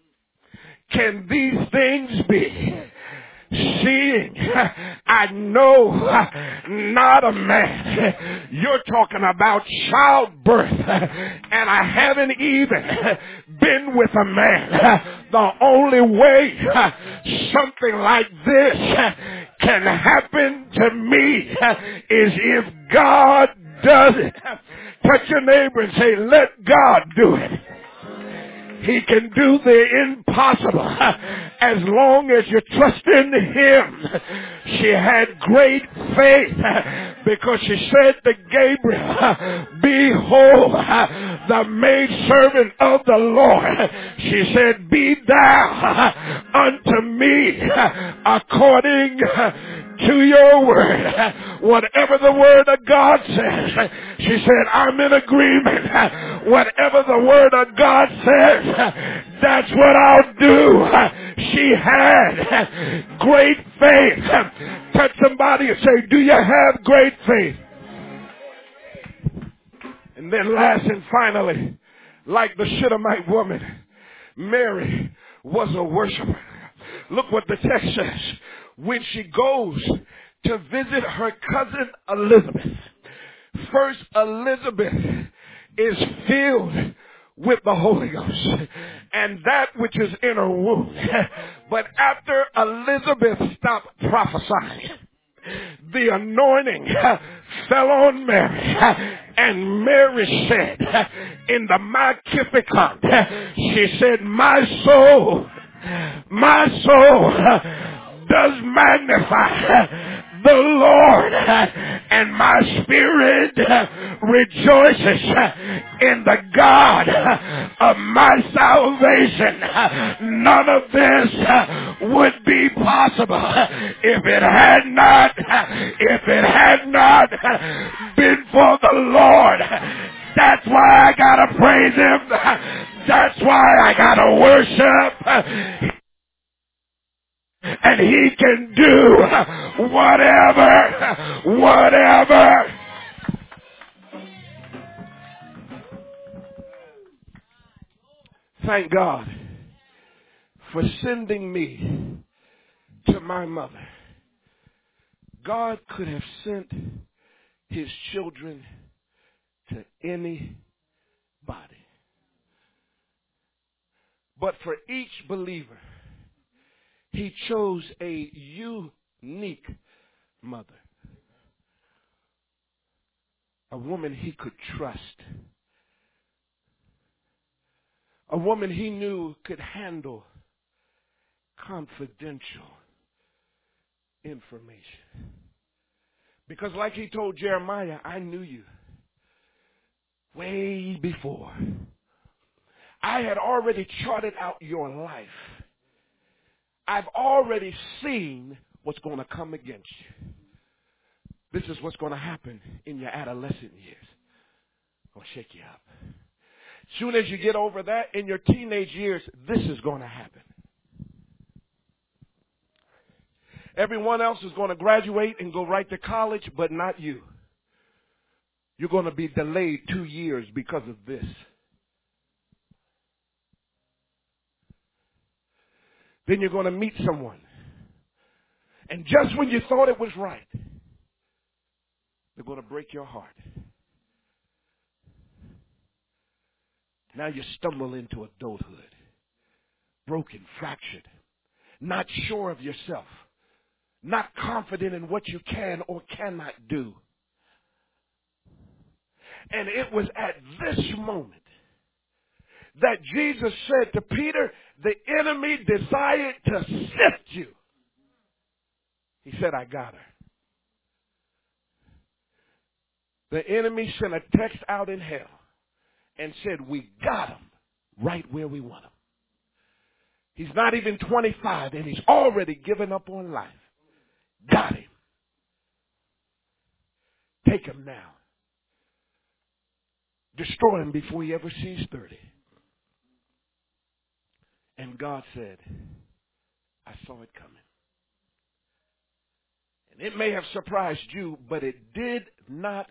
can these things be? Seeing I know not a man. You're talking about childbirth, and I haven't even been with a man. The only way something like this can happen to me is if God does it. Touch your neighbor and say, let God do it. He can do the impossible as long as you trust in Him. She had great faith because she said to Gabriel, behold, the maidservant of the Lord. She said, be thou unto me according to your word. Whatever the word of God says, she said, I'm in agreement. Whatever the word of God says, that's what I'll do. She had great faith. Touch somebody and say, do you have great faith? And then last and finally, like the Shunammite woman, Mary was a worshiper. Look what the text says. When she goes to visit her cousin Elizabeth, first Elizabeth is filled with the Holy Ghost and that which is in her womb. But after Elizabeth stopped prophesying, the anointing fell on Mary. And Mary said in the Magnificat, she said, my soul, my soul does magnify the Lord, and my spirit rejoices in the God of my salvation. None of this would be possible if it had not, if it had not been for the Lord. That's why I gotta praise Him. That's why I gotta worship. And He can do whatever, whatever. Thank God for sending me to my mother. God could have sent His children to anybody. But for each believer, He chose a unique mother. A woman He could trust. A woman He knew could handle confidential information. Because like He told Jeremiah, I knew you way before. I had already charted out your life. I've already seen what's going to come against you. This is what's going to happen in your adolescent years. I'll shake you up. As soon as you get over that, in your teenage years, this is going to happen. Everyone else is going to graduate and go right to college, but not you. You're going to be delayed two years because of this. Then you're going to meet someone. And just when you thought it was right, they're going to break your heart. Now you stumble into adulthood. Broken, fractured, not sure of yourself, not confident in what you can or cannot do. And it was at this moment that Jesus said to Peter, the enemy desired to sift you. He said, I got her. The enemy sent a text out in hell and said, we got him right where we want him. He's not even twenty-five and he's already given up on life. Got him. Take him now. Destroy him before he ever sees thirty. And God said, I saw it coming. And it may have surprised you, but it did not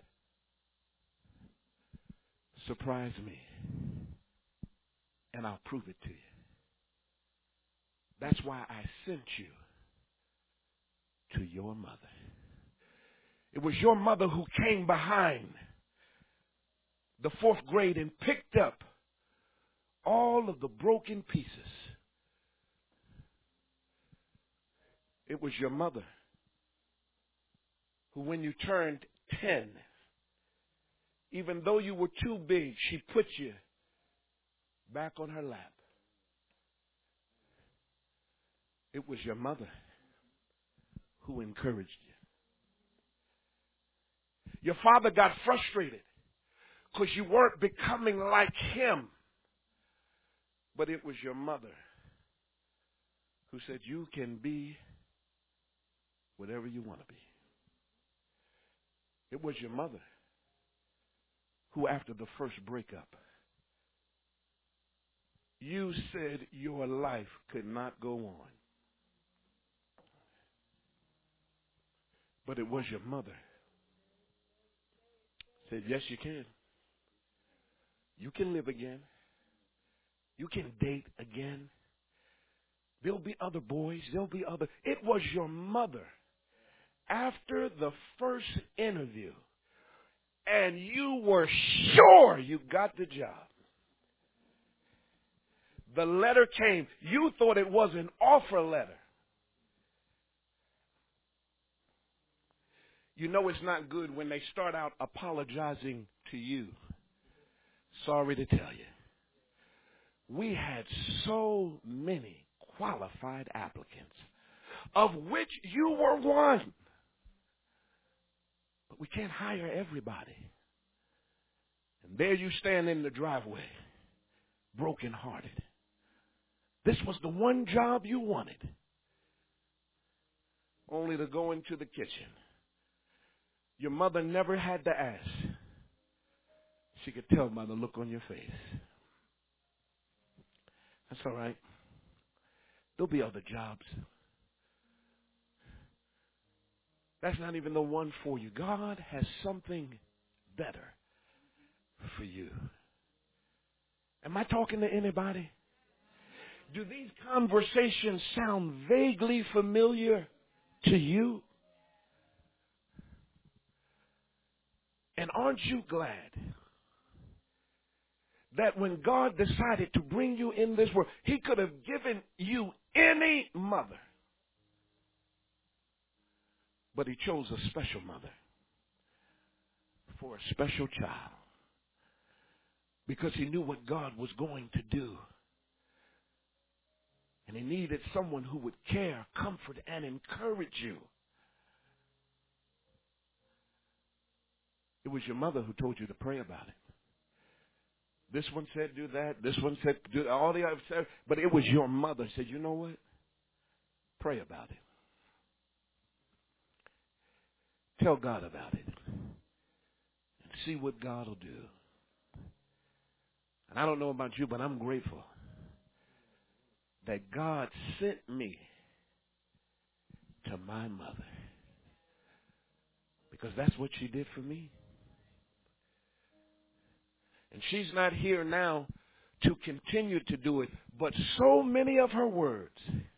surprise me. And I'll prove it to you. That's why I sent you to your mother. It was your mother who came behind the fourth grade and picked up all of the broken pieces. It was your mother who, when you turned ten, even though you were too big, she put you back on her lap. It was your mother who encouraged you. Your father got frustrated because you weren't becoming like him. But it was your mother who said, you can be whatever you want to be. It was your mother who, after the first breakup, you said your life could not go on. But it was your mother who said, yes, you can. You can live again. You can date again. There'll be other boys. There'll be other. It was your mother. After the first interview, and you were sure you got the job. The letter came. You thought it was an offer letter. You know it's not good when they start out apologizing to you. Sorry to tell you. We had so many qualified applicants, of which you were one. But we can't hire everybody. And there you stand in the driveway, brokenhearted. This was the one job you wanted, only to go into the kitchen. Your mother never had to ask. She could tell by the look on your face. That's all right. There'll be other jobs. That's not even the one for you. God has something better for you. Am I talking to anybody? Do these conversations sound vaguely familiar to you? And aren't you glad that when God decided to bring you in this world, he could have given you any mother, but he chose a special mother for a special child because he knew what God was going to do. And he needed someone who would care, comfort, and encourage you. It was your mother who told you to pray about it. This one said do that. This one said do all the other stuff. But it was your mother who said, you know what? Pray about it. Tell God about it. And see what God will do. And I don't know about you, but I'm grateful that God sent me to my mother. Because that's what she did for me. And she's not here now to continue to do it, but so many of her words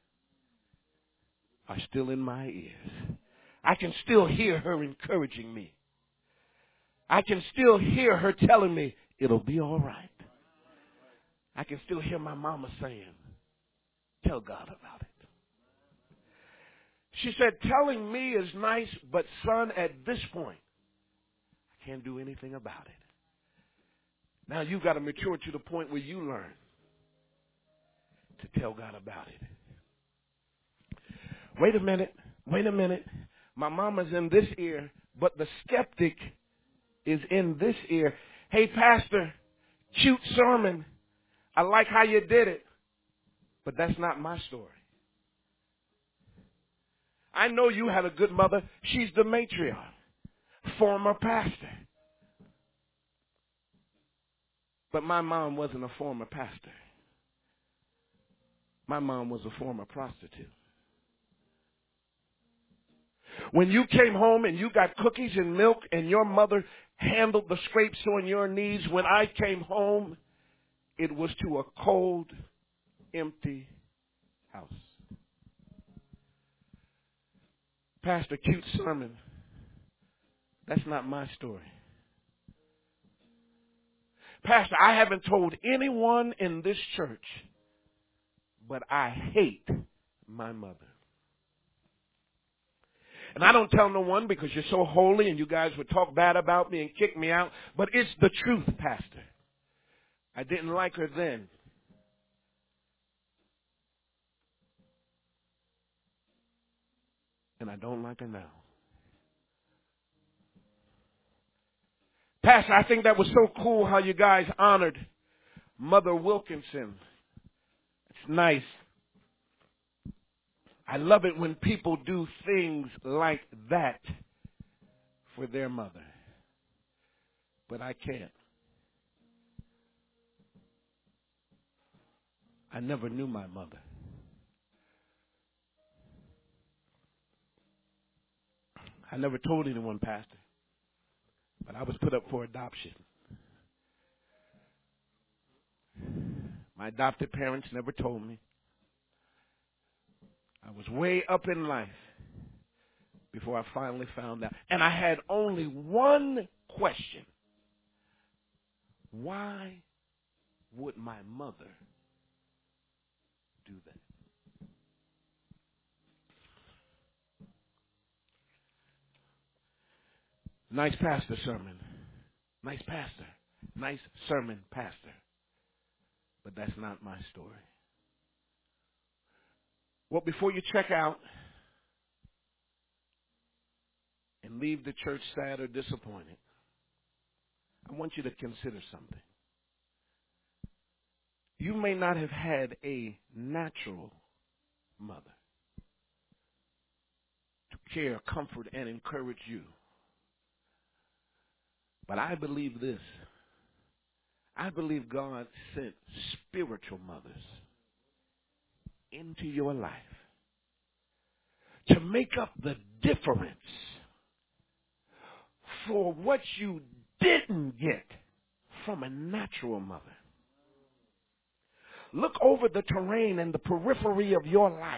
are still in my ears. I can still hear her encouraging me. I can still hear her telling me, it'll be all right. I can still hear my mama saying, tell God about it. She said, telling me is nice, but son, at this point, I can't do anything about it. Now you've got to mature to the point where you learn to tell God about it. Wait a minute. Wait a minute. My mama's in this ear, but the skeptic is in this ear. Hey, pastor, cute sermon. I like how you did it, but that's not my story. I know you had a good mother. She's the matriarch, former pastor. But my mom wasn't a former pastor. My mom was a former prostitute. When you came home and you got cookies and milk and your mother handled the scrapes on your knees, when I came home, it was to a cold, empty house. Pastor, cute sermon. That's not my story. Pastor, I haven't told anyone in this church, but I hate my mother. And I don't tell no one because you're so holy and you guys would talk bad about me and kick me out, but it's the truth, Pastor. I didn't like her then. And I don't like her now. Pastor, I think that was so cool how you guys honored Mother Wilkinson. It's nice. I love it when people do things like that for their mother. But I can't. I never knew my mother. I never told anyone, Pastor, but I was put up for adoption. My adopted parents never told me. I was way up in life before I finally found out. And I had only one question. Why would my mother do that? Nice pastor sermon. Nice pastor. Nice sermon, pastor. But that's not my story. Well, before you check out and leave the church sad or disappointed, I want you to consider something. You may not have had a natural mother to care, comfort, and encourage you. But I believe this. I believe God sent spiritual mothers into your life to make up the difference for what you didn't get from a natural mother. Look over the terrain and the periphery of your life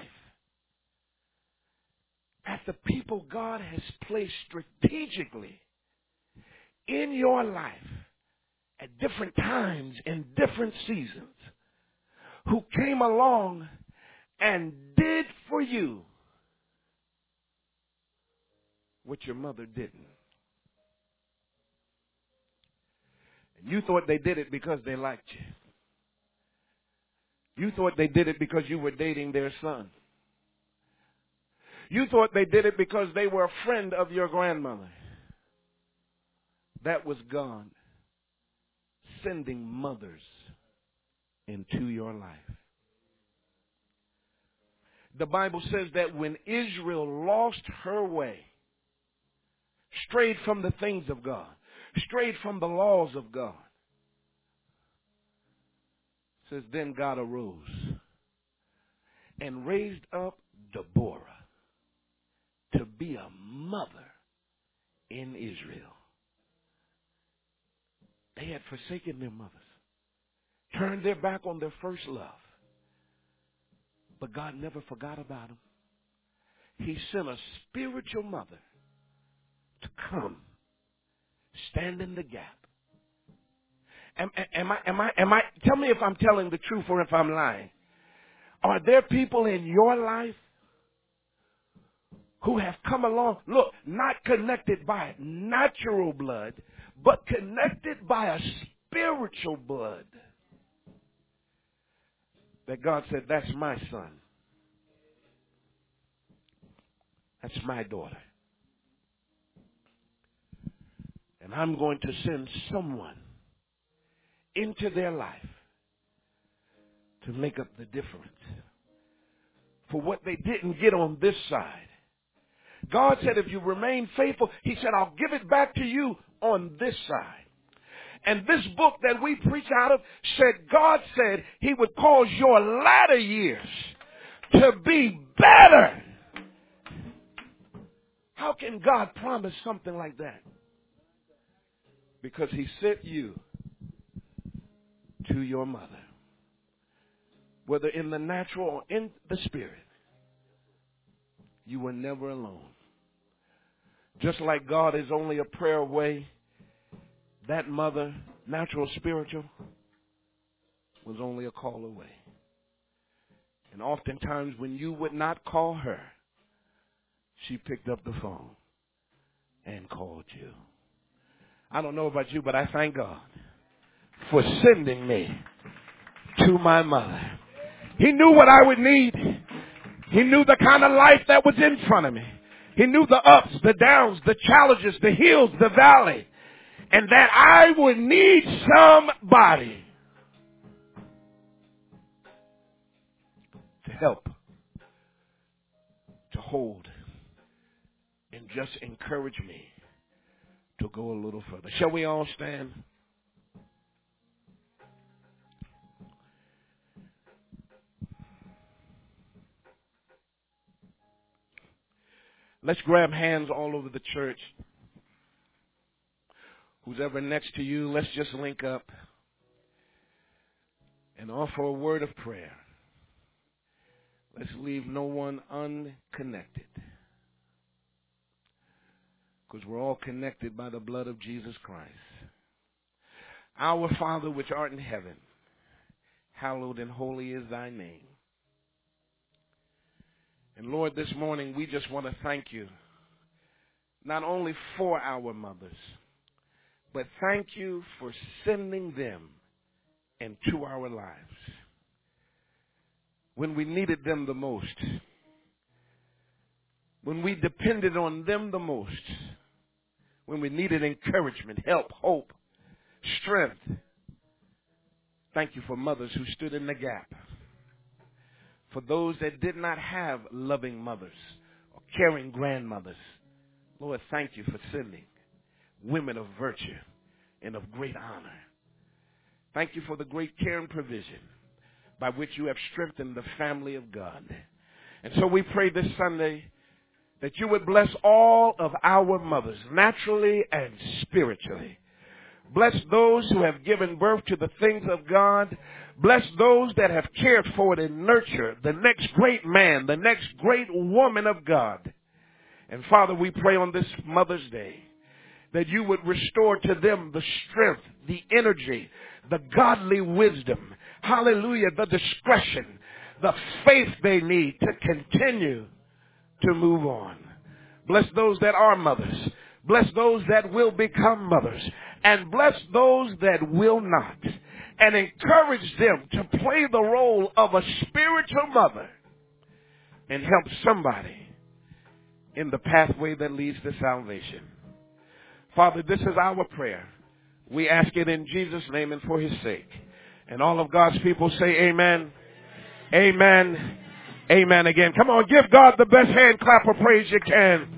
at the people God has placed strategically in your life at different times in different seasons, who came along and did for you what your mother didn't. And you thought they did it because they liked you. You thought they did it because you were dating their son. You thought they did it because they were a friend of your grandmother. That was God sending mothers into your life. The Bible says that when Israel lost her way, strayed from the things of God, strayed from the laws of God, it says then God arose and raised up Deborah to be a mother in Israel. They had forsaken their mothers, turned their back on their first love. But God never forgot about them. He sent a spiritual mother to come, stand in the gap. Am, am I, am I, am I, tell me if I'm telling the truth or if I'm lying. Are there people in your life who have come along, look, not connected by natural blood, but connected by a spiritual blood, that God said, that's my son. That's my daughter. And I'm going to send someone into their life to make up the difference for what they didn't get on this side. God said, if you remain faithful, he said, I'll give it back to you on this side. And this book that we preach out of said, God said he would cause your latter years to be better. How can God promise something like that? Because he sent you to your mother. Whether in the natural or in the spirit, you were never alone. Just like God is only a prayer away, that mother, natural, spiritual, was only a call away. And oftentimes when you would not call her, she picked up the phone and called you. I don't know about you, but I thank God for sending me to my mother. He knew what I would need. He knew the kind of life that was in front of me. He knew the ups, the downs, the challenges, the hills, the valley. And that I would need somebody to help, to hold, and just encourage me to go a little further. Shall we all stand? Let's grab hands all over the church. Who's ever next to you, let's just link up. and offer a word of prayer. Let's leave no one unconnected, because we're all connected by the blood of Jesus Christ. Our Father which art in heaven, hallowed and holy is thy name. And Lord, this morning we just want to thank you, not only for our mothers, but thank you for sending them into our lives when we needed them the most, when we depended on them the most, when we needed encouragement, help, hope, strength. Thank you for mothers who stood in the gap. For those that did not have loving mothers or caring grandmothers, Lord, thank you for sending women of virtue and of great honor. Thank you for the great care and provision by which you have strengthened the family of God. And so we pray this Sunday that you would bless all of our mothers, naturally and spiritually. Bless those who have given birth to the things of God. Bless those that have cared for it and nurtured the next great man, the next great woman of God. And Father, we pray on this Mother's Day that you would restore to them the strength, the energy, the godly wisdom, hallelujah, the discretion, the faith they need to continue to move on. Bless those that are mothers. Bless those that will become mothers. And bless those that will not. And encourage them to play the role of a spiritual mother and help somebody in the pathway that leads to salvation. Father, this is our prayer. We ask it in Jesus' name and for his sake. And all of God's people say amen. Amen. Amen again. Come on, give God the best hand clap of praise you can.